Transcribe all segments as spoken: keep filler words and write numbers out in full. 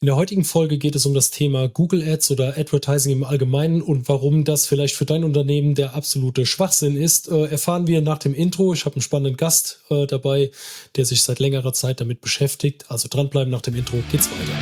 In der heutigen Folge geht es um das Thema Google Ads oder Advertising im Allgemeinen und warum das vielleicht für dein Unternehmen der absolute Schwachsinn ist, äh, erfahren wir nach dem Intro. Ich habe einen spannenden Gast äh, dabei, der sich seit längerer Zeit damit beschäftigt. Also dranbleiben, nach dem Intro geht's weiter.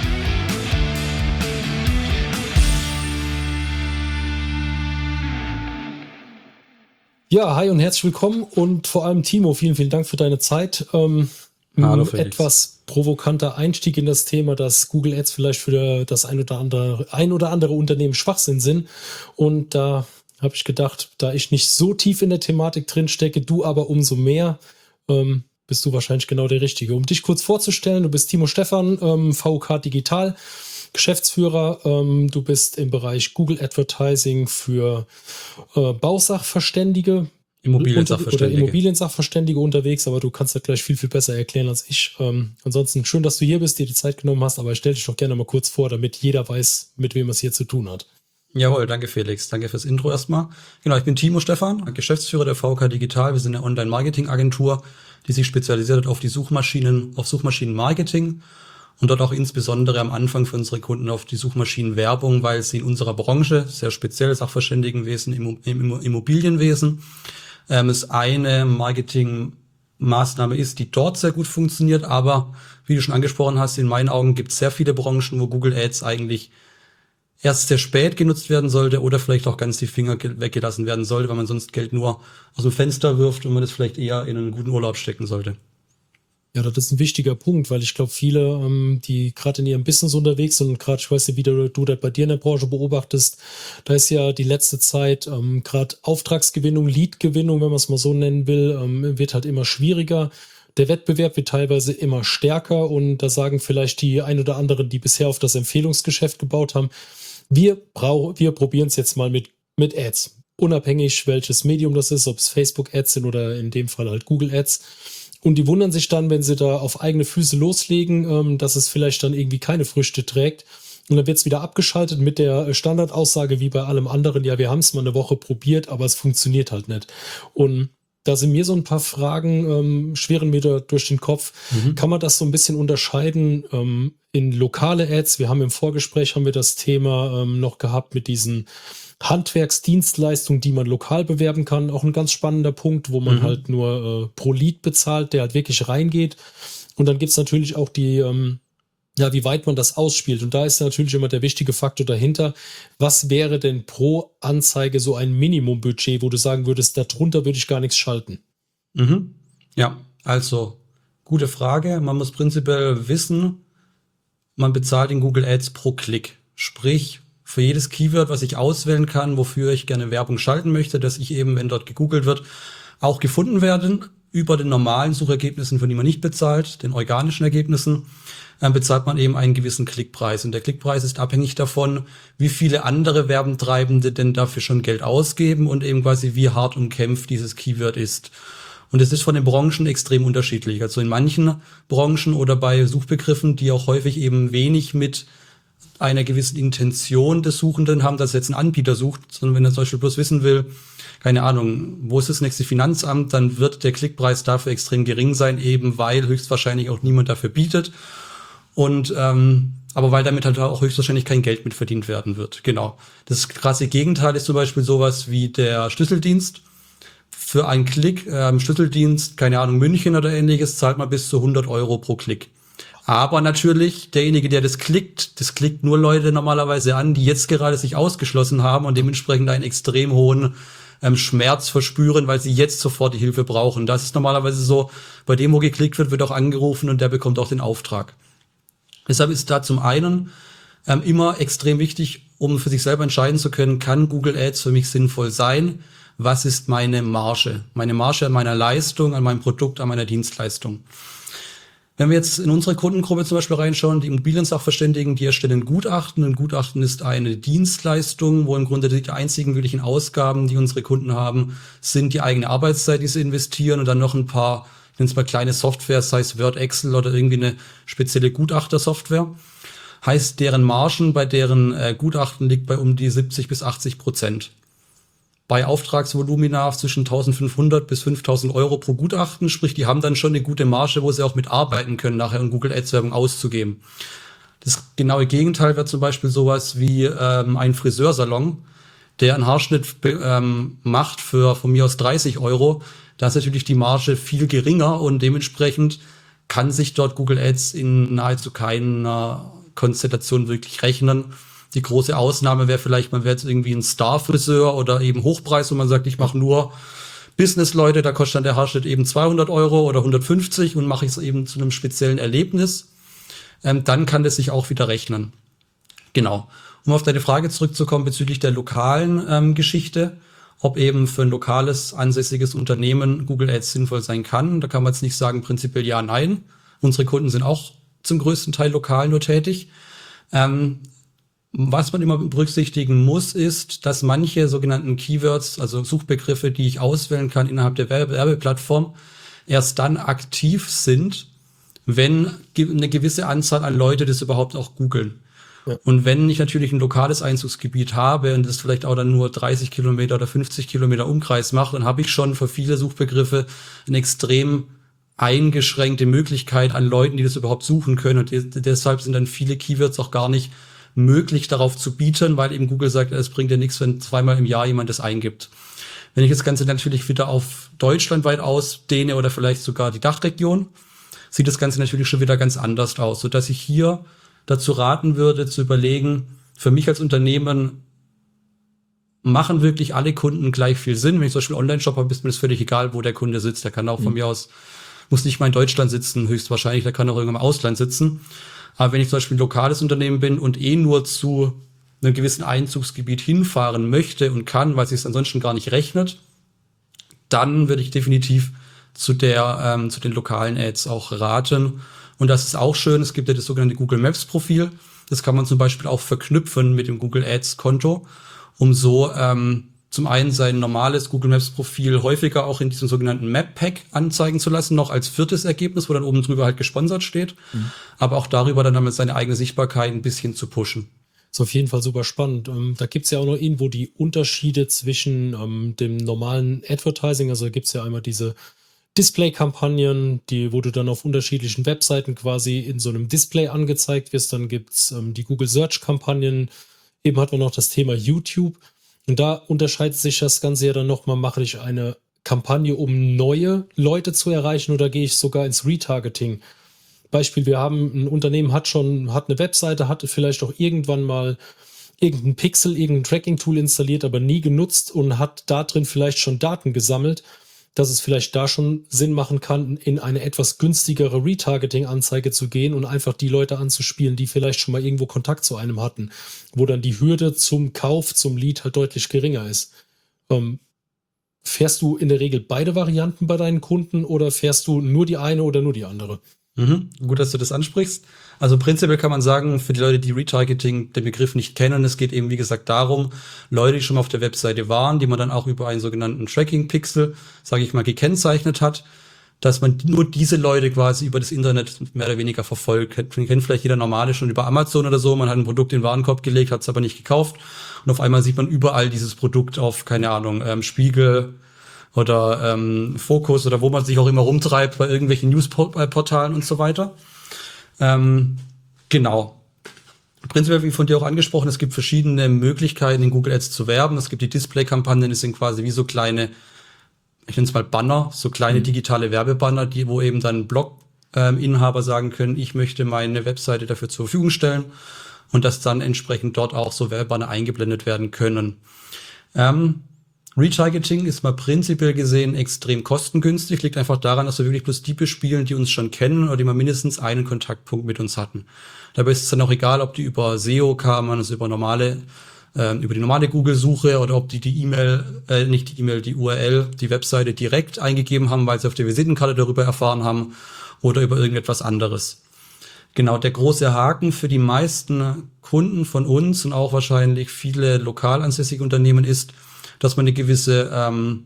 Ja, hi und herzlich willkommen und vor allem Timo, vielen, vielen Dank für deine Zeit. Ähm, Hallo ein Felix. etwas provokanter Einstieg in das Thema, dass Google Ads vielleicht für das ein oder andere, ein oder andere Unternehmen Schwachsinn sind. Und da habe ich gedacht, da ich nicht so tief in der Thematik drin stecke, du aber umso mehr, ähm, bist du wahrscheinlich genau der Richtige. Um dich kurz vorzustellen, du bist Timo Stephan, ähm, V K Digital, Geschäftsführer. Ähm, du bist im Bereich Google Advertising für äh, Bausachverständige. Immobiliensachverständige. Oder Immobiliensachverständige unterwegs, aber du kannst das gleich viel, viel besser erklären als ich. Ähm, ansonsten schön, dass du hier bist, dir die Zeit genommen hast, aber stell dich doch gerne mal kurz vor, damit jeder weiß, mit wem es hier zu tun hat. Jawohl, danke Felix. Danke fürs Intro erstmal. Genau, ich bin Timo Stephan, Geschäftsführer der V K Digital. Wir sind eine Online-Marketing-Agentur, die sich spezialisiert hat auf die Suchmaschinen, auf Suchmaschinen-Marketing und dort auch insbesondere am Anfang für unsere Kunden auf die Suchmaschinenwerbung, weil sie in unserer Branche, sehr speziell Sachverständigenwesen, im, im Immobilienwesen, ähm, es eine Marketingmaßnahme ist, die dort sehr gut funktioniert. Aber wie du schon angesprochen hast, in meinen Augen gibt es sehr viele Branchen, wo Google Ads eigentlich erst sehr spät genutzt werden sollte oder vielleicht auch ganz die Finger weggelassen werden sollte, weil man sonst Geld nur aus dem Fenster wirft und man das vielleicht eher in einen guten Urlaub stecken sollte. Ja, das ist ein wichtiger Punkt, weil ich glaube, viele, ähm, die gerade in ihrem Business unterwegs sind und gerade, ich weiß nicht, wie du, du das bei dir in der Branche beobachtest, da ist ja die letzte Zeit ähm, gerade Auftragsgewinnung, Leadgewinnung, wenn man es mal so nennen will, ähm, wird halt immer schwieriger. Der Wettbewerb wird teilweise immer stärker und da sagen vielleicht die ein oder anderen, die bisher auf das Empfehlungsgeschäft gebaut haben, wir brauchen, wir probieren es jetzt mal mit, mit Ads. Unabhängig, welches Medium das ist, ob es Facebook-Ads sind oder in dem Fall halt Google-Ads. Und die wundern sich dann, wenn sie da auf eigene Füße loslegen, ähm, dass es vielleicht dann irgendwie keine Früchte trägt. Und dann wird es wieder abgeschaltet mit der Standardaussage wie bei allem anderen, ja, wir haben es mal eine Woche probiert, aber es funktioniert halt nicht. Und da sind mir so ein paar Fragen, ähm, schweren mir da durch den Kopf. Mhm. Kann man das so ein bisschen unterscheiden ähm, in lokale Ads? Wir haben im Vorgespräch haben wir das Thema ähm, noch gehabt mit diesen Handwerksdienstleistungen, die man lokal bewerben kann. Auch ein ganz spannender Punkt, wo man mhm. halt nur äh, pro Lead bezahlt, der halt wirklich reingeht. Und dann gibt's natürlich auch die, ähm, ja, wie weit man das ausspielt. Und da ist natürlich immer der wichtige Faktor dahinter. Was wäre denn pro Anzeige so ein Minimumbudget, wo du sagen würdest, darunter würde ich gar nichts schalten? Mhm. Ja, also gute Frage. Man muss prinzipiell wissen, man bezahlt in Google Ads pro Klick. Sprich, für jedes Keyword, was ich auswählen kann, wofür ich gerne Werbung schalten möchte, dass ich eben, wenn dort gegoogelt wird, auch gefunden werden über den normalen Suchergebnissen, für die man nicht bezahlt, den organischen Ergebnissen, äh, bezahlt man eben einen gewissen Klickpreis. Und der Klickpreis ist abhängig davon, wie viele andere Werbentreibende denn dafür schon Geld ausgeben und eben quasi wie hart umkämpft dieses Keyword ist. Und es ist von den Branchen extrem unterschiedlich. Also in manchen Branchen oder bei Suchbegriffen, die auch häufig eben wenig mit einer gewissen Intention des Suchenden haben, dass er jetzt einen Anbieter sucht, sondern wenn er zum Beispiel bloß wissen will, keine Ahnung, wo ist das nächste Finanzamt, dann wird der Klickpreis dafür extrem gering sein, eben weil höchstwahrscheinlich auch niemand dafür bietet und ähm, aber weil damit halt auch höchstwahrscheinlich kein Geld mit verdient werden wird. Genau. Das krasse Gegenteil ist zum Beispiel sowas wie der Schlüsseldienst. Für einen Klick äh, im Schlüsseldienst, keine Ahnung, München oder ähnliches, zahlt man bis zu hundert Euro pro Klick. Aber natürlich, derjenige, der das klickt, das klickt nur Leute normalerweise an, die jetzt gerade sich ausgeschlossen haben und dementsprechend einen extrem hohen ähm, Schmerz verspüren, weil sie jetzt sofort die Hilfe brauchen. Das ist normalerweise so, bei dem, wo geklickt wird, wird auch angerufen und der bekommt auch den Auftrag. Deshalb ist da zum einen ähm, immer extrem wichtig, um für sich selber entscheiden zu können, kann Google Ads für mich sinnvoll sein? Was ist meine Marge? Meine Marge an meiner Leistung, an meinem Produkt, an meiner Dienstleistung. Wenn wir jetzt in unsere Kundengruppe zum Beispiel reinschauen, die Immobiliensachverständigen, die erstellen Gutachten. Ein Gutachten ist eine Dienstleistung, wo im Grunde die einzigen wirklichen Ausgaben, die unsere Kunden haben, sind die eigene Arbeitszeit, die sie investieren und dann noch ein paar, ich nenne es mal kleine Software, sei es Word, Excel oder irgendwie eine spezielle Gutachtersoftware. Heißt, deren Margen bei deren äh, Gutachten liegt bei um die siebzig bis achtzig Prozent. Bei Auftragsvolumina zwischen eintausendfünfhundert bis fünftausend Euro pro Gutachten, sprich, die haben dann schon eine gute Marge, wo sie auch mitarbeiten können, nachher in Google Ads Werbung auszugeben. Das genaue Gegenteil wäre zum Beispiel sowas wie ähm, ein Friseursalon, der einen Haarschnitt ähm, macht für von mir aus dreißig Euro. Da ist natürlich die Marge viel geringer und dementsprechend kann sich dort Google Ads in nahezu keiner Konstellation wirklich rechnen. Die große Ausnahme wäre vielleicht, man wäre jetzt irgendwie ein Star-Friseur oder eben Hochpreis, wo man sagt, ich mache nur Business-Leute, da kostet dann der Haarschnitt eben zweihundert Euro oder hundertfünfzig und mache ich es eben zu einem speziellen Erlebnis. Ähm, dann kann das sich auch wieder rechnen. Genau. Um auf deine Frage zurückzukommen bezüglich der lokalen ähm, Geschichte, ob eben für ein lokales, ansässiges Unternehmen Google Ads sinnvoll sein kann. Da kann man jetzt nicht sagen, prinzipiell ja, nein. Unsere Kunden sind auch zum größten Teil lokal nur tätig. Ähm, was man immer berücksichtigen muss, ist, dass manche sogenannten Keywords, also Suchbegriffe, die ich auswählen kann innerhalb der Werbe- Werbeplattform, erst dann aktiv sind, wenn eine gewisse Anzahl an Leute das überhaupt auch googeln. Ja. Und wenn ich natürlich ein lokales Einzugsgebiet habe und das vielleicht auch dann nur dreißig Kilometer oder fünfzig Kilometer Umkreis macht, dann habe ich schon für viele Suchbegriffe eine extrem eingeschränkte Möglichkeit an Leuten, die das überhaupt suchen können. Und deshalb sind dann viele Keywords auch gar nicht möglich darauf zu bieten, weil eben Google sagt, es bringt ja nichts, wenn zweimal im Jahr jemand das eingibt. Wenn ich das Ganze natürlich wieder auf deutschlandweit ausdehne oder vielleicht sogar die Dachregion, sieht das Ganze natürlich schon wieder ganz anders aus, sodass ich hier dazu raten würde, zu überlegen, für mich als Unternehmen machen wirklich alle Kunden gleich viel Sinn. Wenn ich zum Beispiel Online-Shop habe, ist mir das völlig egal, wo der Kunde sitzt. Der kann auch mhm. von mir aus, muss nicht mal in Deutschland sitzen, höchstwahrscheinlich, der kann auch irgendwo im Ausland sitzen. Aber wenn ich zum Beispiel ein lokales Unternehmen bin und eh nur zu einem gewissen Einzugsgebiet hinfahren möchte und kann, weil es sich ansonsten gar nicht rechnet, dann würde ich definitiv zu der, ähm, zu den lokalen Ads auch raten. Und das ist auch schön. Es gibt ja das sogenannte Google Maps Profil. Das kann man zum Beispiel auch verknüpfen mit dem Google Ads Konto, um so ähm, zum einen sein normales Google Maps Profil häufiger auch in diesem sogenannten Map Pack anzeigen zu lassen, noch als viertes Ergebnis, wo dann oben drüber halt gesponsert steht. Mhm. Aber auch darüber dann damit seine eigene Sichtbarkeit ein bisschen zu pushen. Ist auf jeden Fall super spannend. Ähm, da gibt's ja auch noch irgendwo die Unterschiede zwischen ähm, dem normalen Advertising. Also da gibt's ja einmal diese Display-Kampagnen, die, wo du dann auf unterschiedlichen Webseiten quasi in so einem Display angezeigt wirst. Dann gibt's ähm, die Google Search-Kampagnen. Eben hat man noch das Thema YouTube. Und da unterscheidet sich das Ganze ja dann nochmal, mache ich eine Kampagne, um neue Leute zu erreichen, oder gehe ich sogar ins Retargeting? Beispiel, wir haben ein Unternehmen, hat schon, hat eine Webseite, hatte vielleicht auch irgendwann mal irgendein Pixel, irgendein Tracking-Tool installiert, aber nie genutzt und hat da drin vielleicht schon Daten gesammelt, dass es vielleicht da schon Sinn machen kann, in eine etwas günstigere Retargeting-Anzeige zu gehen und einfach die Leute anzuspielen, die vielleicht schon mal irgendwo Kontakt zu einem hatten, wo dann die Hürde zum Kauf, zum Lead halt deutlich geringer ist. Ähm, fährst du in der Regel beide Varianten bei deinen Kunden oder fährst du nur die eine oder nur die andere? Mhm. Gut, dass du das ansprichst. Also prinzipiell kann man sagen, für die Leute, die Retargeting den Begriff nicht kennen, es geht eben, wie gesagt, darum, Leute, die schon mal auf der Webseite waren, die man dann auch über einen sogenannten Tracking-Pixel, sage ich mal, gekennzeichnet hat, dass man nur diese Leute quasi über das Internet mehr oder weniger verfolgt. Kennt vielleicht jeder Normale schon über Amazon oder so, man hat ein Produkt in den Warenkorb gelegt, hat es aber nicht gekauft und auf einmal sieht man überall dieses Produkt auf, keine Ahnung, ähm, Spiegel oder ähm, Fokus oder wo man sich auch immer rumtreibt bei irgendwelchen Newsportalen und so weiter. Ähm, genau. Prinzipiell, wie von dir auch angesprochen, es gibt verschiedene Möglichkeiten, in Google Ads zu werben. Es gibt die Display-Kampagnen, das sind quasi wie so kleine, ich nenne es mal Banner, so kleine mhm. digitale Werbebanner, die, wo eben dann Blog-Inhaber ähm, sagen können, ich möchte meine Webseite dafür zur Verfügung stellen und dass dann entsprechend dort auch so Werbebanner eingeblendet werden können. Ähm, Retargeting ist mal prinzipiell gesehen extrem kostengünstig, liegt einfach daran, dass wir wirklich bloß die bespielen, die uns schon kennen oder die mal mindestens einen Kontaktpunkt mit uns hatten. Dabei ist es dann auch egal, ob die über S E O kamen, also über normale, äh, über die normale Google-Suche oder ob die die E-Mail, äh, nicht die E-Mail, die U R L, die Webseite direkt eingegeben haben, weil sie auf der Visitenkarte darüber erfahren haben oder über irgendetwas anderes. Genau, der große Haken für die meisten Kunden von uns und auch wahrscheinlich viele lokal ansässige Unternehmen ist, dass man eine gewisse ähm,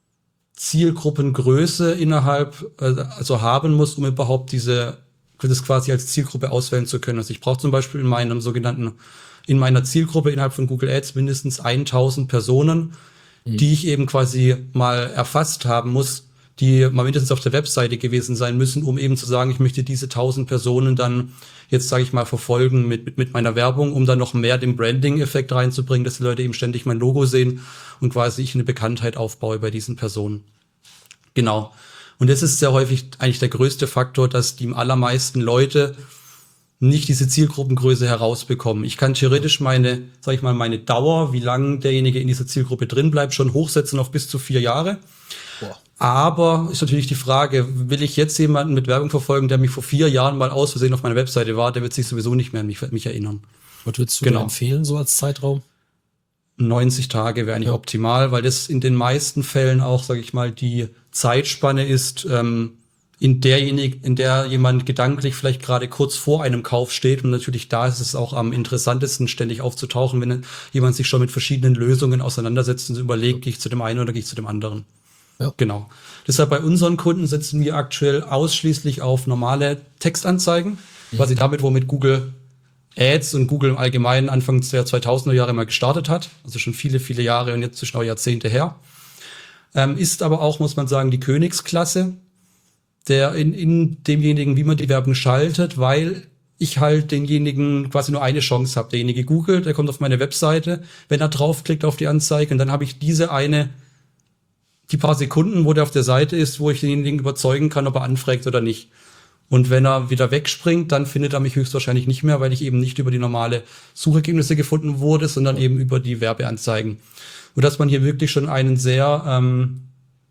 Zielgruppengröße innerhalb, äh, also haben muss, um überhaupt diese, das quasi als Zielgruppe auswählen zu können. Also ich brauche zum Beispiel in meinem sogenannten, in meiner Zielgruppe innerhalb von Google Ads mindestens tausend Personen, mhm. die ich eben quasi mal erfasst haben muss, die mal mindestens auf der Webseite gewesen sein müssen, um eben zu sagen, ich möchte diese tausend Personen dann jetzt, sage ich mal, verfolgen mit, mit mit meiner Werbung, um dann noch mehr den Branding-Effekt reinzubringen, dass die Leute eben ständig mein Logo sehen und quasi ich eine Bekanntheit aufbaue bei diesen Personen. Genau. Und das ist sehr häufig eigentlich der größte Faktor, dass die allermeisten Leute nicht diese Zielgruppengröße herausbekommen. Ich kann theoretisch meine, sag ich mal, meine Dauer, wie lange derjenige in dieser Zielgruppe drin bleibt, schon hochsetzen auf bis zu vier Jahre. Boah. Aber ist natürlich die Frage, will ich jetzt jemanden mit Werbung verfolgen, der mich vor vier Jahren mal aus Versehen auf meiner Webseite war, der wird sich sowieso nicht mehr an mich, mich erinnern. Was würdest du genau. da empfehlen, so als Zeitraum? neunzig Tage wäre eigentlich ja. optimal, weil das in den meisten Fällen auch, sage ich mal, die Zeitspanne ist, ähm, in derjenige, in der jemand gedanklich vielleicht gerade kurz vor einem Kauf steht. Und natürlich da ist es auch am interessantesten, ständig aufzutauchen, wenn jemand sich schon mit verschiedenen Lösungen auseinandersetzt und überlegt, gehe ich zu dem einen oder gehe ich zu dem anderen. Ja. Genau. Deshalb bei unseren Kunden setzen wir aktuell ausschließlich auf normale Textanzeigen, mhm. quasi damit, womit Google Ads und Google im Allgemeinen Anfang der zweitausender Jahre mal gestartet hat. Also schon viele, viele Jahre und jetzt zwischen auch Jahrzehnte her. Ähm, ist aber auch, muss man sagen, die Königsklasse der in, in demjenigen, wie man die Werbung schaltet, weil ich halt denjenigen quasi nur eine Chance habe. Derjenige googelt, der kommt auf meine Webseite, wenn er draufklickt auf die Anzeige und dann habe ich diese eine, die paar Sekunden, wo der auf der Seite ist, wo ich denjenigen überzeugen kann, ob er anfragt oder nicht. Und wenn er wieder wegspringt, dann findet er mich höchstwahrscheinlich nicht mehr, weil ich eben nicht über die normale Suchergebnisse gefunden wurde, sondern eben über die Werbeanzeigen. Und dass man hier wirklich schon einen sehr ähm,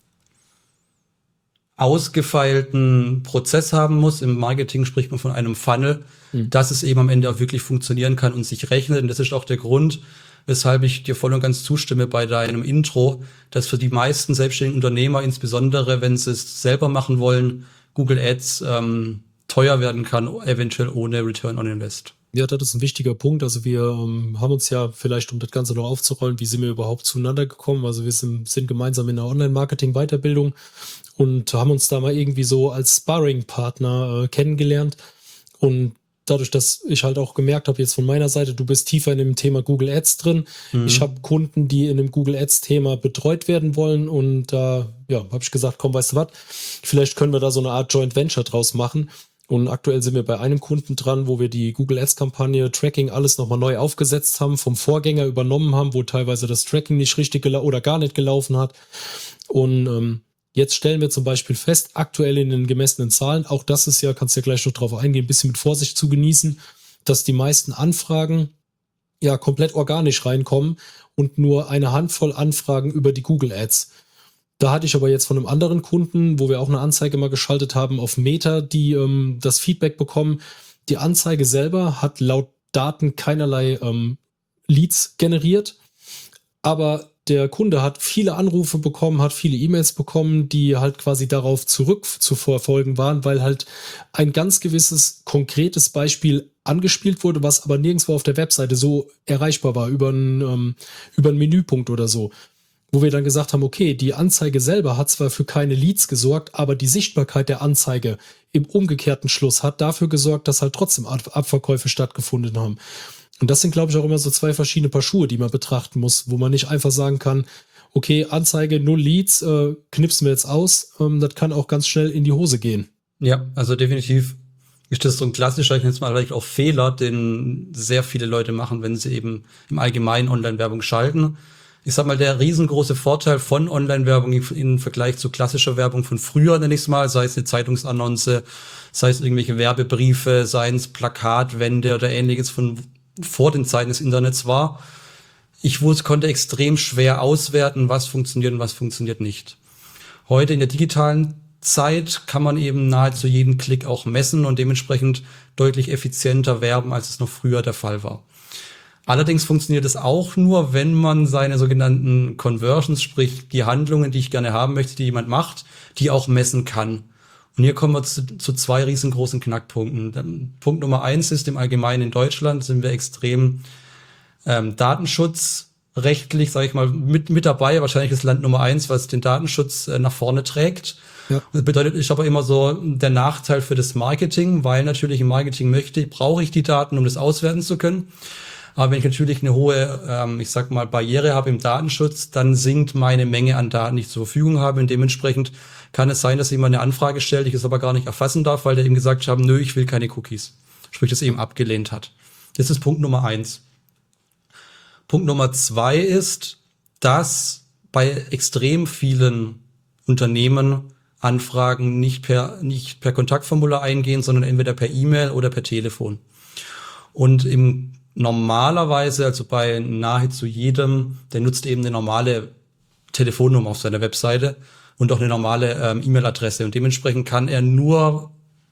ausgefeilten Prozess haben muss. Im Marketing spricht man von einem Funnel, mhm. dass es eben am Ende auch wirklich funktionieren kann und sich rechnet. Und das ist auch der Grund, weshalb ich dir voll und ganz zustimme bei deinem Intro, dass für die meisten selbstständigen Unternehmer, insbesondere wenn sie es selber machen wollen, Google Ads ähm, teuer werden kann, eventuell ohne Return on Invest. Ja, das ist ein wichtiger Punkt. Also wir ähm, haben uns ja vielleicht, um das Ganze noch aufzurollen, wie sind wir überhaupt zueinander gekommen? Also wir sind, sind gemeinsam in einer Online-Marketing-Weiterbildung und haben uns da mal irgendwie so als Sparring-Partner äh, kennengelernt. Und dadurch, dass ich halt auch gemerkt habe, jetzt von meiner Seite, du bist tiefer in dem Thema Google Ads drin. Mhm. Ich habe Kunden, die in dem Google Ads-Thema betreut werden wollen. Und da äh, ja, habe ich gesagt, komm, weißt du was, vielleicht können wir da so eine Art Joint Venture draus machen. Und aktuell sind wir bei einem Kunden dran, wo wir die Google Ads-Kampagne, Tracking, alles nochmal neu aufgesetzt haben, vom Vorgänger übernommen haben, wo teilweise das Tracking nicht richtig gela- oder gar nicht gelaufen hat. Und ähm, jetzt stellen wir zum Beispiel fest, aktuell in den gemessenen Zahlen, auch das ist ja, kannst du ja gleich noch drauf eingehen, ein bisschen mit Vorsicht zu genießen, dass die meisten Anfragen ja komplett organisch reinkommen und nur eine Handvoll Anfragen über die Google Ads. Da hatte ich aber jetzt von einem anderen Kunden, wo wir auch eine Anzeige mal geschaltet haben auf Meta, die ähm, das Feedback bekommen. Die Anzeige selber hat laut Daten keinerlei ähm, Leads generiert, aber der Kunde hat viele Anrufe bekommen, hat viele E-Mails bekommen, die halt quasi darauf zurück zu verfolgen waren, weil halt ein ganz gewisses konkretes Beispiel angespielt wurde, was aber nirgendwo auf der Webseite so erreichbar war, über einen, ähm, über einen Menüpunkt oder so. Wo wir dann gesagt haben, okay, die Anzeige selber hat zwar für keine Leads gesorgt, aber die Sichtbarkeit der Anzeige im umgekehrten Schluss hat dafür gesorgt, dass halt trotzdem Ab- Abverkäufe stattgefunden haben. Und das sind, glaube ich, auch immer so zwei verschiedene Paar Schuhe, die man betrachten muss, wo man nicht einfach sagen kann, okay, Anzeige, null Leads, äh, knipsen wir jetzt aus. Ähm, das kann auch ganz schnell in die Hose gehen. Ja, also definitiv ist das so ein klassischer, ich nenne es mal vielleicht auch Fehler, den sehr viele Leute machen, wenn sie eben im Allgemeinen Online-Werbung schalten. Ich sag mal, der riesengroße Vorteil von Online-Werbung im Vergleich zu klassischer Werbung von früher, nenne ich es mal, sei es eine Zeitungsannonce, sei es irgendwelche Werbebriefe, sei es Plakatwände oder ähnliches von vor den Zeiten des Internets war. Ich wusste, konnte extrem schwer auswerten, was funktioniert und was funktioniert nicht. Heute in der digitalen Zeit kann man eben nahezu jeden Klick auch messen und dementsprechend deutlich effizienter werben, als es noch früher der Fall war. Allerdings funktioniert es auch nur, wenn man seine sogenannten Conversions, sprich die Handlungen, die ich gerne haben möchte, die jemand macht, die auch messen kann. Und hier kommen wir zu, zu zwei riesengroßen Knackpunkten. Punkt Nummer eins ist, im Allgemeinen in Deutschland sind wir extrem ähm, datenschutzrechtlich, sage ich mal, mit, mit dabei. Wahrscheinlich ist Land Nummer eins, was den Datenschutz äh, nach vorne trägt. Ja. Das bedeutet, ist aber immer so der Nachteil für das Marketing, weil natürlich im Marketing möchte, brauche ich die Daten, um das auswerten zu können. Aber wenn ich natürlich eine hohe, ähm, ich sag mal, Barriere habe im Datenschutz, dann sinkt meine Menge an Daten, die ich zur Verfügung habe. Und dementsprechend kann es sein, dass jemand eine Anfrage stellt, ich es aber gar nicht erfassen darf, weil der eben gesagt hat, nö, ich will keine Cookies. Sprich, das eben abgelehnt hat. Das ist Punkt Nummer eins. Punkt Nummer zwei ist, dass bei extrem vielen Unternehmen Anfragen nicht per, nicht per Kontaktformular eingehen, sondern entweder per E-Mail oder per Telefon. Und im normalerweise, also bei nahezu jedem, der nutzt eben eine normale Telefonnummer auf seiner Webseite und auch eine normale ähm, E-Mail-Adresse. Und dementsprechend kann er nur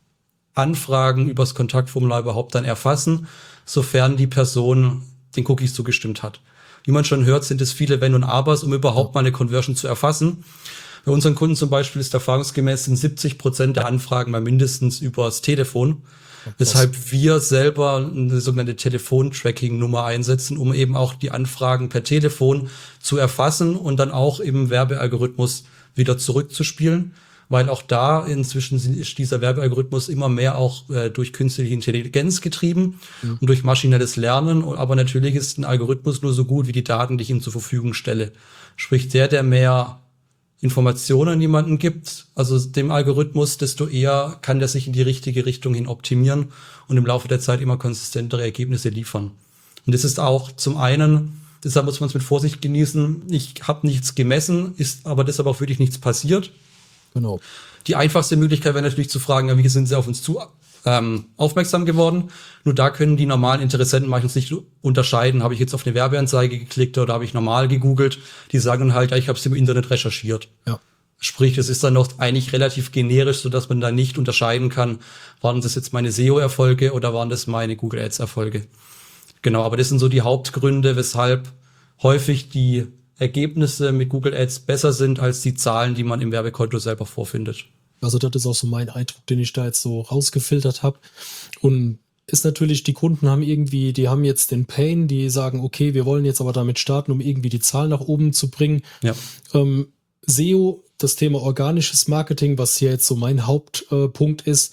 Anfragen übers Kontaktformular überhaupt dann erfassen, sofern die Person den Cookies zugestimmt hat. Wie man schon hört, sind es viele Wenn und Abers, um überhaupt mal eine Conversion zu erfassen. Bei unseren Kunden zum Beispiel ist erfahrungsgemäß sind siebzig Prozent der Anfragen mal mindestens übers Telefon, weshalb wir selber eine sogenannte Telefon-Tracking-Nummer einsetzen, um eben auch die Anfragen per Telefon zu erfassen und dann auch im Werbealgorithmus wieder zurückzuspielen, weil auch da inzwischen ist dieser Werbealgorithmus immer mehr auch äh, durch künstliche Intelligenz getrieben mhm. und durch maschinelles Lernen, aber natürlich ist ein Algorithmus nur so gut wie die Daten, die ich ihm zur Verfügung stelle. Sprich, der, der mehr Informationen an jemanden gibt, also dem Algorithmus, desto eher kann der sich in die richtige Richtung hin optimieren und im Laufe der Zeit immer konsistentere Ergebnisse liefern. Und das ist auch zum einen, deshalb muss man es mit Vorsicht genießen, ich habe nichts gemessen, ist aber deshalb auch wirklich nichts passiert. Genau. Die einfachste Möglichkeit wäre natürlich zu fragen, wie sind sie auf uns zu ähm, aufmerksam geworden. Nur da können die normalen Interessenten meistens nicht unterscheiden, habe ich jetzt auf eine Werbeanzeige geklickt oder habe ich normal gegoogelt. Die sagen dann halt, ja, ich habe es im Internet recherchiert. Ja. Sprich, das ist dann noch eigentlich relativ generisch, sodass man da nicht unterscheiden kann, waren das jetzt meine S E O-Erfolge oder waren das meine Google Ads-Erfolge. Genau, aber das sind so die Hauptgründe, weshalb häufig die Ergebnisse mit Google Ads besser sind als die Zahlen, die man im Werbekonto selber vorfindet. Also das ist auch so mein Eindruck, den ich da jetzt so rausgefiltert habe. Und ist natürlich, die Kunden haben irgendwie, die haben jetzt den Pain, die sagen, okay, wir wollen jetzt aber damit starten, um irgendwie die Zahlen nach oben zu bringen. Ja. Ähm, S E O, das Thema organisches Marketing, was hier jetzt so mein Hauptpunkt äh, ist,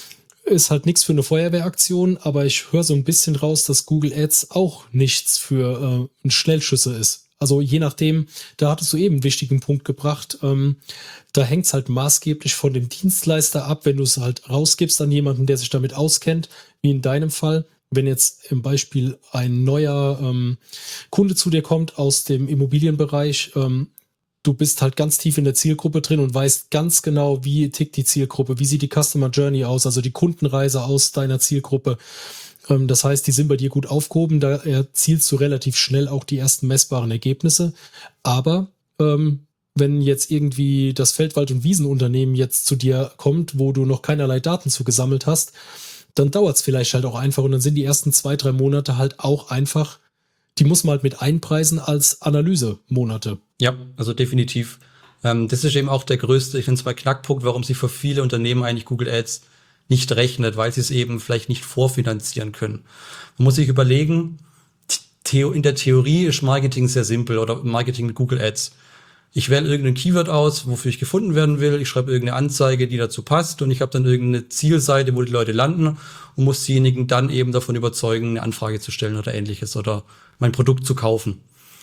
ist halt nichts für eine Feuerwehraktion, aber ich höre so ein bisschen raus, dass Google Ads auch nichts für äh, einen Schnellschüsse ist. Also je nachdem, da hattest du eben einen wichtigen Punkt gebracht, ähm, da hängt es halt maßgeblich von dem Dienstleister ab, wenn du es halt rausgibst an jemanden, der sich damit auskennt, wie in deinem Fall. Wenn jetzt im Beispiel ein neuer ähm, Kunde zu dir kommt aus dem Immobilienbereich, ähm, du bist halt ganz tief in der Zielgruppe drin und weißt ganz genau, wie tickt die Zielgruppe, wie sieht die Customer Journey aus, also die Kundenreise aus deiner Zielgruppe. Ähm, das heißt, die sind bei dir gut aufgehoben, da erzielst du relativ schnell auch die ersten messbaren Ergebnisse. Aber ähm, wenn jetzt irgendwie das Feldwald- und Wiesenunternehmen jetzt zu dir kommt, wo du noch keinerlei Daten zu gesammelt hast, dann dauert es vielleicht halt auch einfach und dann sind die ersten zwei, drei Monate halt auch einfach, die muss man halt mit einpreisen als Analysemonate. Ja, also definitiv. Ähm, das ist eben auch der größte, ich finde es mal Knackpunkt, warum sich für viele Unternehmen eigentlich Google Ads nicht rechnet, weil sie es eben vielleicht nicht vorfinanzieren können. Man muss sich überlegen, Theo- in der Theorie ist Marketing sehr simpel oder Marketing mit Google Ads. Ich wähle irgendein Keyword aus, wofür ich gefunden werden will. Ich schreibe irgendeine Anzeige, die dazu passt und ich habe dann irgendeine Zielseite, wo die Leute landen und muss diejenigen dann eben davon überzeugen, eine Anfrage zu stellen oder ähnliches oder mein Produkt zu kaufen.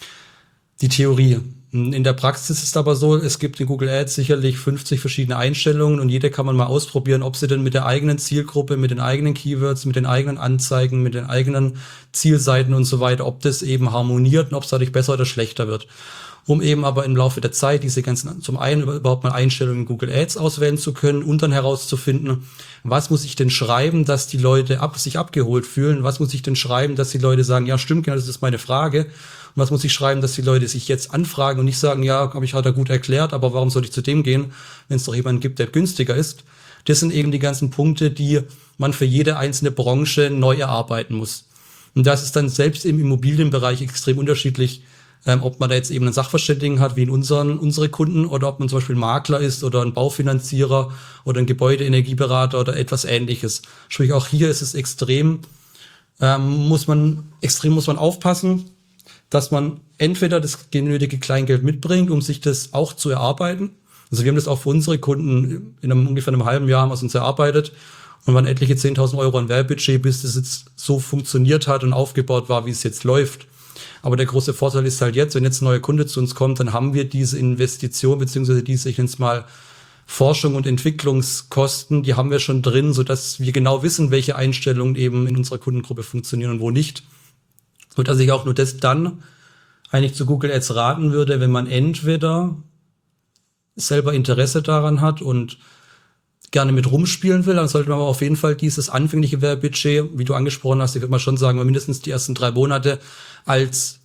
Die Theorie. In der Praxis ist aber so, es gibt in Google Ads sicherlich fünfzig verschiedene Einstellungen und jede kann man mal ausprobieren, ob sie denn mit der eigenen Zielgruppe, mit den eigenen Keywords, mit den eigenen Anzeigen, mit den eigenen Zielseiten und so weiter, ob das eben harmoniert und ob es dadurch besser oder schlechter wird. Um eben aber im Laufe der Zeit diese ganzen, zum einen überhaupt mal Einstellungen in Google Ads auswählen zu können und dann herauszufinden, was muss ich denn schreiben, dass die Leute ab, sich abgeholt fühlen, was muss ich denn schreiben, dass die Leute sagen, ja stimmt, genau, das ist meine Frage. Und was muss ich schreiben, dass die Leute sich jetzt anfragen und nicht sagen, ja, habe ich halt da gut erklärt, aber warum soll ich zu dem gehen, wenn es doch jemanden gibt, der günstiger ist. Das sind eben die ganzen Punkte, die man für jede einzelne Branche neu erarbeiten muss. Und das ist dann selbst im Immobilienbereich extrem unterschiedlich, ähm, ob man da jetzt eben einen Sachverständigen hat, wie in unseren unsere Kunden, oder ob man zum Beispiel Makler ist oder ein Baufinanzierer oder ein Gebäudeenergieberater oder etwas Ähnliches. Sprich, auch hier ist es extrem, ähm, muss man extrem muss man aufpassen, dass man entweder das genötige Kleingeld mitbringt, um sich das auch zu erarbeiten. Also wir haben das auch für unsere Kunden in einem, ungefähr einem halben Jahr haben wir es uns erarbeitet und waren etliche zehntausend Euro an Werbebudget, bis das jetzt so funktioniert hat und aufgebaut war, wie es jetzt läuft. Aber der große Vorteil ist halt jetzt, wenn jetzt ein neuer Kunde zu uns kommt, dann haben wir diese Investition, beziehungsweise diese, ich nenne es mal, Forschung und Entwicklungskosten, die haben wir schon drin, sodass wir genau wissen, welche Einstellungen eben in unserer Kundengruppe funktionieren und wo nicht. Sodass ich auch nur das dann eigentlich zu Google Ads raten würde, wenn man entweder selber Interesse daran hat und gerne mit rumspielen will, dann sollte man aber auf jeden Fall dieses anfängliche Werbebudget, wie du angesprochen hast, ich würde mal schon sagen, mindestens die ersten drei Monate als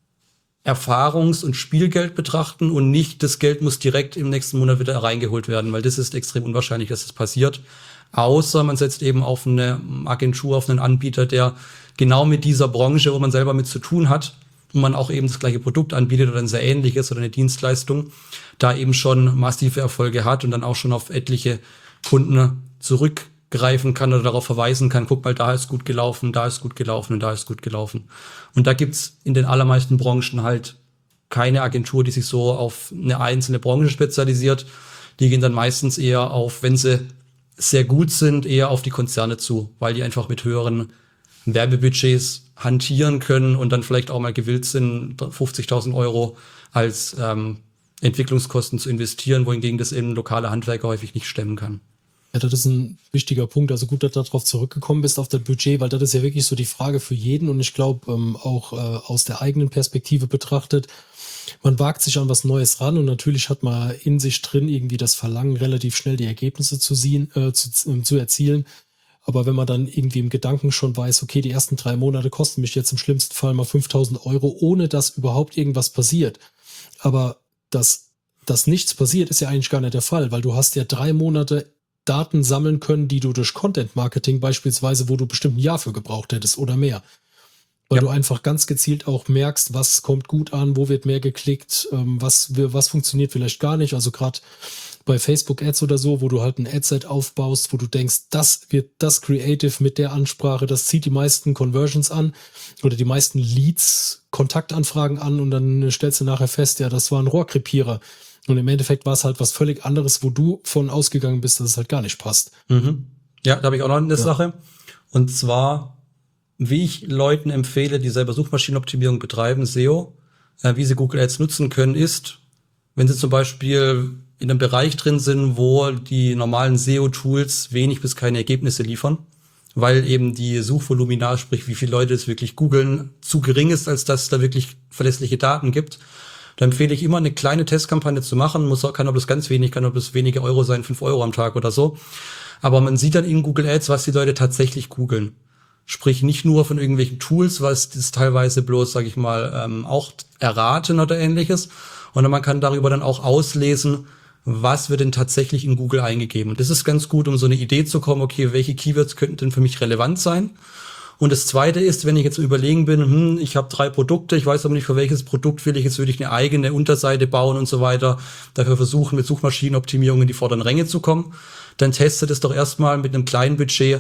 Erfahrungs- und Spielgeld betrachten und nicht, das Geld muss direkt im nächsten Monat wieder reingeholt werden, weil das ist extrem unwahrscheinlich, dass das passiert. Außer man setzt eben auf eine Agentur, auf einen Anbieter, der genau mit dieser Branche, wo man selber mit zu tun hat, wo man auch eben das gleiche Produkt anbietet oder ein sehr ähnliches oder eine Dienstleistung, da eben schon massive Erfolge hat und dann auch schon auf etliche Kunden zurückgreifen kann oder darauf verweisen kann, guck mal, da ist gut gelaufen, da ist gut gelaufen und da ist gut gelaufen. Und da gibt's in den allermeisten Branchen halt keine Agentur, die sich so auf eine einzelne Branche spezialisiert. Die gehen dann meistens eher auf, wenn sie sehr gut sind, eher auf die Konzerne zu, weil die einfach mit höheren Werbebudgets hantieren können und dann vielleicht auch mal gewillt sind, fünfzigtausend Euro als ähm, Entwicklungskosten zu investieren, wohingegen das eben lokale Handwerker häufig nicht stemmen kann. Ja, das ist ein wichtiger Punkt. Also gut, dass du darauf zurückgekommen bist, auf das Budget, weil das ist ja wirklich so die Frage für jeden. Und ich glaube, ähm, auch äh, aus der eigenen Perspektive betrachtet, man wagt sich an was Neues ran und natürlich hat man in sich drin irgendwie das Verlangen, relativ schnell die Ergebnisse zu, sehen, äh, zu, äh, zu erzielen. Aber wenn man dann irgendwie im Gedanken schon weiß, okay, die ersten drei Monate kosten mich jetzt im schlimmsten Fall mal fünftausend Euro, ohne dass überhaupt irgendwas passiert. Aber dass, dass nichts passiert, ist ja eigentlich gar nicht der Fall, weil du hast ja drei Monate Daten sammeln können, die du durch Content-Marketing beispielsweise, wo du bestimmt ein Jahr für gebraucht hättest oder mehr. Weil ja. du einfach ganz gezielt auch merkst, was kommt gut an, wo wird mehr geklickt, ähm, was, was funktioniert vielleicht gar nicht. Also gerade bei Facebook-Ads oder so, wo du halt ein Adset aufbaust, wo du denkst, das wird das Creative mit der Ansprache, das zieht die meisten Conversions an oder die meisten Leads, Kontaktanfragen an und dann stellst du nachher fest, ja, das war ein Rohrkrepierer. Und im Endeffekt war es halt was völlig anderes, wo du von ausgegangen bist, dass es halt gar nicht passt. Mhm. Ja, da habe ich auch noch eine ja. Sache. Und zwar, wie ich Leuten empfehle, die selber Suchmaschinenoptimierung betreiben, S E O, äh, wie sie Google Ads nutzen können, ist, wenn sie zum Beispiel in einem Bereich drin sind, wo die normalen S E O-Tools wenig bis keine Ergebnisse liefern, weil eben die Suchvolumina, sprich wie viele Leute es wirklich googeln, zu gering ist, als dass es da wirklich verlässliche Daten gibt. Da empfehle ich immer, eine kleine Testkampagne zu machen. Muss auch, kann ob das ganz wenig, kann ob das wenige Euro sein, fünf Euro am Tag oder so. Aber man sieht dann in Google Ads, was die Leute tatsächlich googeln. Sprich nicht nur von irgendwelchen Tools, was das teilweise bloß, sage ich mal, ähm, auch erraten oder ähnliches. Und man kann darüber dann auch auslesen, was wird denn tatsächlich in Google eingegeben. Das ist ganz gut, um so eine Idee zu kommen, okay, welche Keywords könnten denn für mich relevant sein? Und das Zweite ist, wenn ich jetzt überlegen bin, hm, ich habe drei Produkte, ich weiß aber nicht, für welches Produkt will ich jetzt, würde ich eine eigene Unterseite bauen und so weiter, dafür versuchen, mit Suchmaschinenoptimierung in die vorderen Ränge zu kommen, dann testet es doch erstmal mit einem kleinen Budget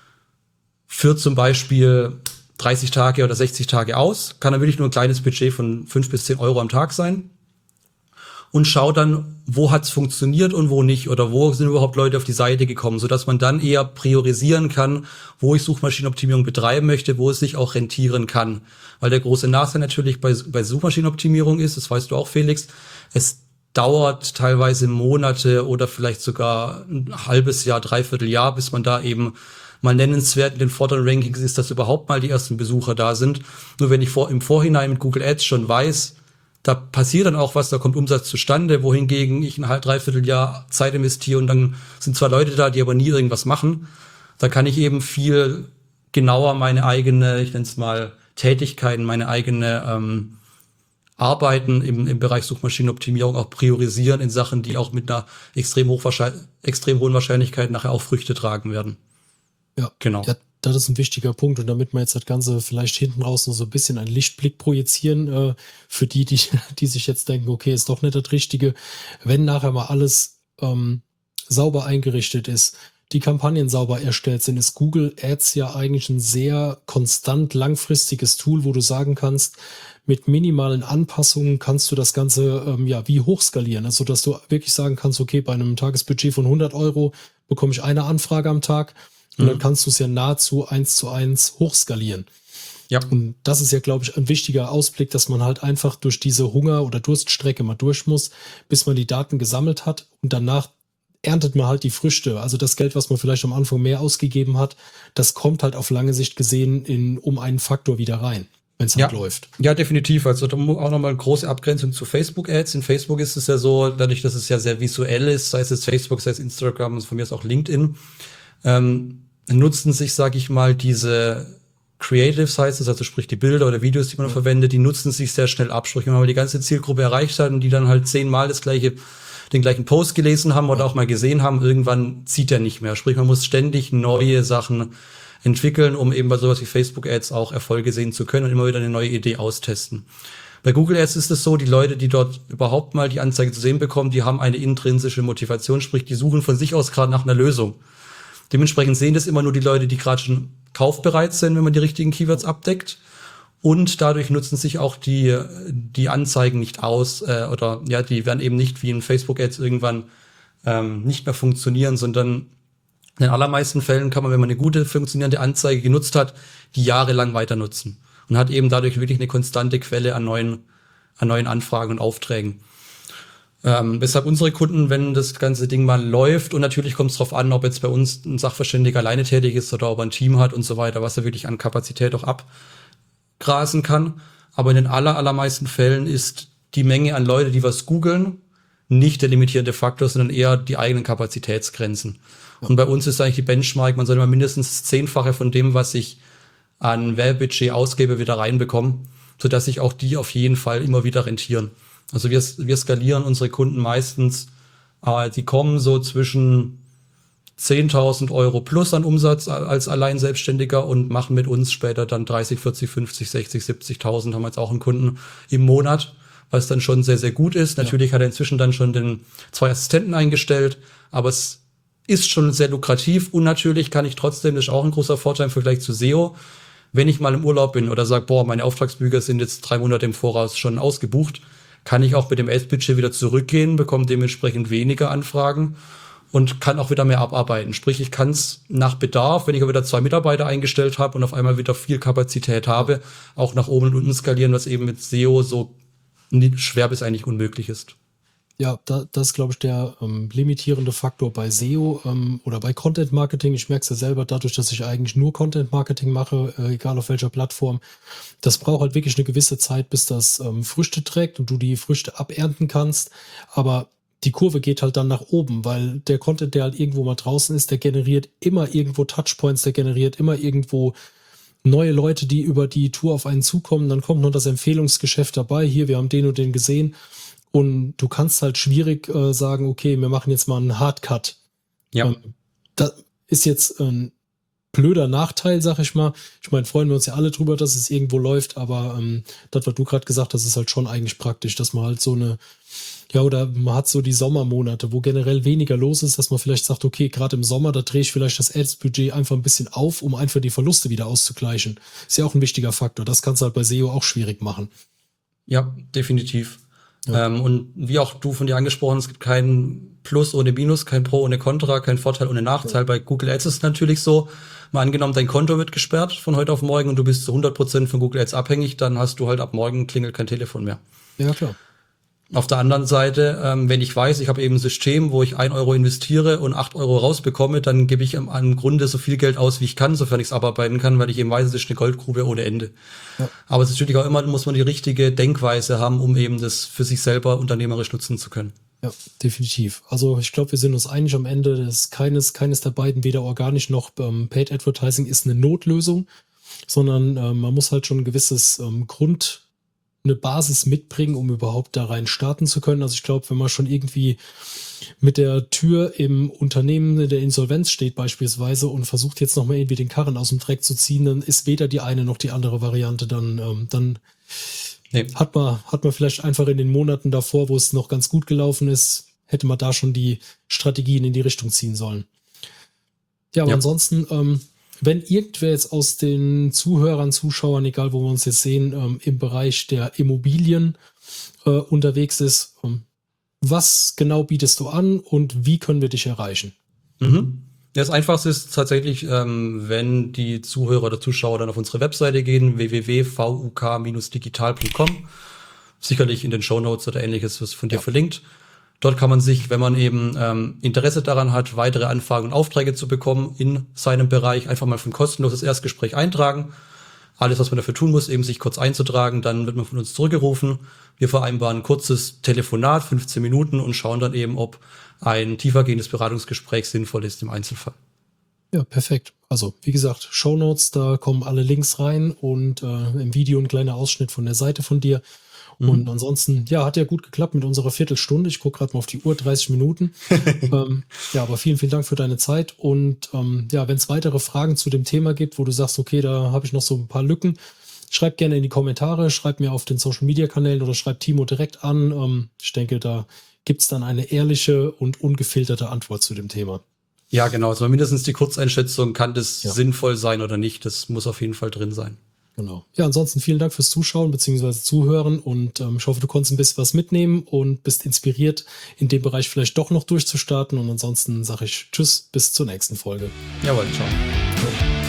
für zum Beispiel dreißig Tage oder sechzig Tage aus. Kann dann wirklich nur ein kleines Budget von fünf bis zehn Euro am Tag sein. Und schau dann, wo hat's funktioniert und wo nicht oder wo sind überhaupt Leute auf die Seite gekommen, sodass man dann eher priorisieren kann, wo ich Suchmaschinenoptimierung betreiben möchte, wo es sich auch rentieren kann. Weil der große Nachteil natürlich bei, bei Suchmaschinenoptimierung ist, das weißt du auch, Felix, es dauert teilweise Monate oder vielleicht sogar ein halbes Jahr, dreiviertel Jahr, bis man da eben mal nennenswert in den vorderen Rankings ist, dass überhaupt mal die ersten Besucher da sind. Nur wenn ich vor, im Vorhinein mit Google Ads schon weiß, da passiert dann auch was, da kommt Umsatz zustande, wohingegen ich ein halb, dreiviertel Jahr Zeit investiere und dann sind zwar Leute da, die aber nie irgendwas machen. Da kann ich eben viel genauer meine eigene, ich nenne es mal, Tätigkeiten, meine eigene ähm, Arbeiten im, im Bereich Suchmaschinenoptimierung auch priorisieren in Sachen, die auch mit einer extrem, hochwahrscheinlich, extrem hohen Wahrscheinlichkeit nachher auch Früchte tragen werden. Ja, genau. Ja, das ist ein wichtiger Punkt. Und damit wir jetzt das Ganze vielleicht hinten raus noch so ein bisschen einen Lichtblick projizieren, äh, für die, die, die sich jetzt denken, okay, ist doch nicht das Richtige. Wenn nachher mal alles ähm, sauber eingerichtet ist, die Kampagnen sauber erstellt sind, ist Google Ads ja eigentlich ein sehr konstant langfristiges Tool, wo du sagen kannst, mit minimalen Anpassungen kannst du das Ganze ähm, ja wie hochskalieren. Also, dass du wirklich sagen kannst, okay, bei einem Tagesbudget von hundert Euro bekomme ich eine Anfrage am Tag. Und mhm. dann kannst du es ja nahezu eins zu eins hochskalieren. Ja. Und das ist ja, glaube ich, ein wichtiger Ausblick, dass man halt einfach durch diese Hunger- oder Durststrecke mal durch muss, bis man die Daten gesammelt hat und danach erntet man halt die Früchte. Also das Geld, was man vielleicht am Anfang mehr ausgegeben hat, das kommt halt auf lange Sicht gesehen in, um einen Faktor wieder rein, wenn es halt Ja, läuft. ja, definitiv. Also da mu- auch nochmal eine große Abgrenzung zu Facebook-Ads. In Facebook ist es ja so, dadurch, dass es ja sehr visuell ist, sei es jetzt Facebook, sei es Instagram und von mir ist auch LinkedIn, ähm, nutzen sich, sage ich mal, diese Creatives heißt es, also sprich die Bilder oder Videos, die man verwendet, die nutzen sich sehr schnell ab. Sprich, wenn man mal die ganze Zielgruppe erreicht hat und die dann halt zehnmal das gleiche, den gleichen Post gelesen haben oder auch mal gesehen haben, irgendwann zieht er nicht mehr. Sprich, man muss ständig neue Sachen entwickeln, um eben bei sowas wie Facebook-Ads auch Erfolge sehen zu können und immer wieder eine neue Idee austesten. Bei Google Ads ist es so, die Leute, die dort überhaupt mal die Anzeige zu sehen bekommen, die haben eine intrinsische Motivation, sprich, die suchen von sich aus gerade nach einer Lösung. Dementsprechend sehen das immer nur die Leute, die gerade schon kaufbereit sind, wenn man die richtigen Keywords abdeckt. Und dadurch nutzen sich auch die, die Anzeigen nicht aus, äh, oder ja, die werden eben nicht wie in Facebook-Ads irgendwann ähm, nicht mehr funktionieren, sondern in den allermeisten Fällen kann man, wenn man eine gute funktionierende Anzeige genutzt hat, die jahrelang weiter nutzen. Und hat eben dadurch wirklich eine konstante Quelle an neuen, an neuen Anfragen und Aufträgen. Ähm, weshalb unsere Kunden, wenn das ganze Ding mal läuft, und natürlich kommt es darauf an, ob jetzt bei uns ein Sachverständiger alleine tätig ist oder ob er ein Team hat und so weiter, was er wirklich an Kapazität auch abgrasen kann. Aber in den aller, allermeisten Fällen ist die Menge an Leute, die was googeln, nicht der limitierende Faktor, sondern eher die eigenen Kapazitätsgrenzen. Und bei uns ist eigentlich die Benchmark, man soll immer mindestens das Zehnfache von dem, was ich an Werbebudget ausgebe, wieder reinbekommen, sodass sich auch die auf jeden Fall immer wieder rentieren. Also wir, wir skalieren unsere Kunden meistens, äh, die kommen so zwischen zehntausend Euro plus an Umsatz als Alleinselbstständiger und machen mit uns später dann dreißig, vierzig, fünfzig, sechzig, siebzigtausend, haben wir jetzt auch einen Kunden im Monat, was dann schon sehr, sehr gut ist. Ja. Natürlich hat er inzwischen dann schon den zwei Assistenten eingestellt, aber es ist schon sehr lukrativ und natürlich kann ich trotzdem, das ist auch ein großer Vorteil im Vergleich zu S E O, wenn ich mal im Urlaub bin oder sage, boah, meine Auftragsbücher sind jetzt drei Monate im Voraus schon ausgebucht, kann ich auch mit dem Ads-Budget wieder zurückgehen, bekomme dementsprechend weniger Anfragen und kann auch wieder mehr abarbeiten. Sprich, ich kann es nach Bedarf, wenn ich wieder zwei Mitarbeiter eingestellt habe und auf einmal wieder viel Kapazität habe, auch nach oben und unten skalieren, was eben mit S E O so schwer bis eigentlich unmöglich ist. Ja, da, das ist, glaube ich, der ähm, limitierende Faktor bei S E O ähm, oder bei Content Marketing. Ich merke es ja selber dadurch, dass ich eigentlich nur Content Marketing mache, äh, egal auf welcher Plattform. Das braucht halt wirklich eine gewisse Zeit, bis das ähm, Früchte trägt und du die Früchte abernten kannst. Aber die Kurve geht halt dann nach oben, weil der Content, der halt irgendwo mal draußen ist, der generiert immer irgendwo Touchpoints, der generiert immer irgendwo neue Leute, die über die Tour auf einen zukommen. Dann kommt noch das Empfehlungsgeschäft dabei. Hier, wir haben den und den gesehen. Und du kannst halt schwierig äh, sagen, okay, wir machen jetzt mal einen Hardcut. Ja. Ähm, das ist jetzt ein blöder Nachteil, sag ich mal. Ich meine, freuen wir uns ja alle drüber, dass es irgendwo läuft, aber ähm, das, was du gerade gesagt hast, ist halt schon eigentlich praktisch, dass man halt so eine, ja, oder man hat so die Sommermonate, wo generell weniger los ist, dass man vielleicht sagt, okay, gerade im Sommer, da drehe ich vielleicht das Ads-Budget einfach ein bisschen auf, um einfach die Verluste wieder auszugleichen. Ist ja auch ein wichtiger Faktor. Das kannst du halt bei S E O auch schwierig machen. Ja, definitiv. Ja. Ähm, und wie auch du von dir angesprochen, es gibt kein Plus ohne Minus, kein Pro ohne Contra, kein Vorteil ohne Nachteil. Ja. Bei Google Ads ist es natürlich so, mal angenommen, dein Konto wird gesperrt von heute auf morgen und du bist zu hundert Prozent von Google Ads abhängig, dann hast du halt ab morgen klingelt kein Telefon mehr. Ja, klar. Auf der anderen Seite, ähm, wenn ich weiß, ich habe eben ein System, wo ich ein Euro investiere und acht Euro rausbekomme, dann gebe ich im, im Grunde so viel Geld aus, wie ich kann, sofern ich es abarbeiten kann, weil ich eben weiß, es ist eine Goldgrube ohne Ende. Ja. Aber es ist natürlich auch immer, muss man die richtige Denkweise haben, um eben das für sich selber unternehmerisch nutzen zu können. Ja, definitiv. Also ich glaube, wir sind uns einig am Ende, dass keines, keines der beiden, weder organisch noch ähm, Paid Advertising, ist eine Notlösung, sondern ähm, man muss halt schon ein gewisses ähm, Grund eine Basis mitbringen, um überhaupt da rein starten zu können. Also ich glaube, wenn man schon irgendwie mit der Tür im Unternehmen in der Insolvenz steht beispielsweise und versucht jetzt nochmal irgendwie den Karren aus dem Dreck zu ziehen, dann ist weder die eine noch die andere Variante. Dann, ähm, dann nee. hat man, hat man vielleicht einfach in den Monaten davor, wo es noch ganz gut gelaufen ist, hätte man da schon die Strategien in die Richtung ziehen sollen. Ja, aber ja. ansonsten, ähm, wenn irgendwer jetzt aus den Zuhörern, Zuschauern, egal wo wir uns jetzt sehen, ähm, im Bereich der Immobilien äh, unterwegs ist, ähm, was genau bietest du an und wie können wir dich erreichen? Mhm. Das Einfachste ist tatsächlich, ähm, wenn die Zuhörer oder Zuschauer dann auf unsere Webseite gehen, w w w punkt v u k dash digital punkt com. Sicherlich in den Shownotes oder ähnliches was von dir ja. verlinkt. Dort kann man sich, wenn man eben ähm, Interesse daran hat, weitere Anfragen und Aufträge zu bekommen in seinem Bereich, einfach mal für ein kostenloses Erstgespräch eintragen. Alles, was man dafür tun muss, eben sich kurz einzutragen, dann wird man von uns zurückgerufen. Wir vereinbaren ein kurzes Telefonat, fünfzehn Minuten, und schauen dann eben, ob ein tiefergehendes Beratungsgespräch sinnvoll ist im Einzelfall. Ja, perfekt. Also, wie gesagt, Shownotes, da kommen alle Links rein und äh, im Video ein kleiner Ausschnitt von der Seite von dir. Mhm. Und ansonsten, ja, hat ja gut geklappt mit unserer Viertelstunde. Ich gucke gerade mal auf die Uhr, dreißig Minuten. ähm, ja, aber vielen, vielen Dank für deine Zeit. Und ähm, ja, wenn es weitere Fragen zu dem Thema gibt, wo du sagst, okay, da habe ich noch so ein paar Lücken, schreib gerne in die Kommentare, schreib mir auf den Social-Media-Kanälen oder schreib Timo direkt an. Ähm, ich denke, da gibt es dann eine ehrliche und ungefilterte Antwort zu dem Thema. Ja, genau. Also mindestens die Kurzeinschätzung, kann das Ja. sinnvoll sein oder nicht. Das muss auf jeden Fall drin sein. Genau. Ja, ansonsten vielen Dank fürs Zuschauen bzw. Zuhören und ähm, ich hoffe, du konntest ein bisschen was mitnehmen und bist inspiriert, in dem Bereich vielleicht doch noch durchzustarten. Und ansonsten sage ich Tschüss, bis zur nächsten Folge. Jawohl, ciao. Ciao.